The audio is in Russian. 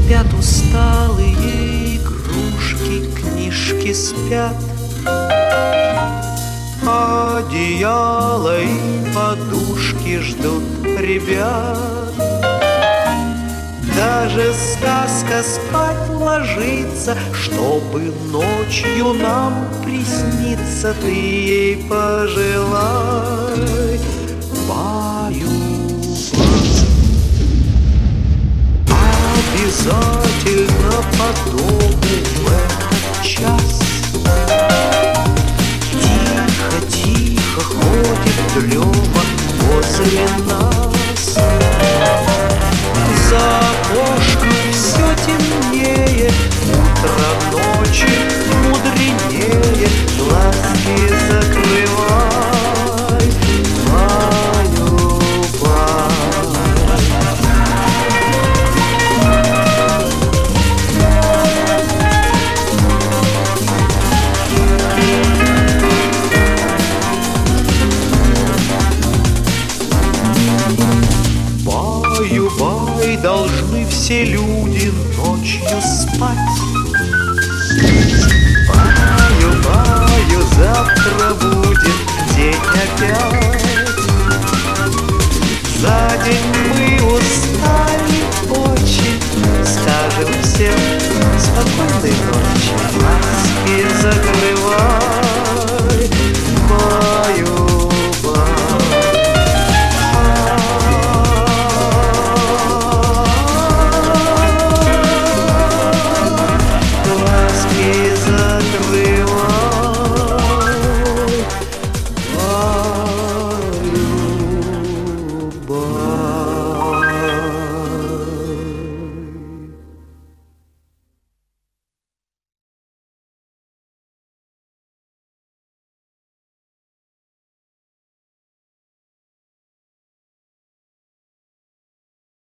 Спят усталые игрушки, книжки спят, одеяло и подушки ждут ребят. Даже сказка спать ложится, чтобы ночью нам присниться. Ты ей пожелай, баю-бай. Обязательно по дому в этот час тихо-тихо ходит дрема возле нас. За окошком все темнее, утро ночи мудренее. Глазки закрывай, баю-бай. Баю-бай, должны все люди ночью спать. Баю-баю, завтра будет день опять. За день мы устали очень, скажем всем спокойной ночи.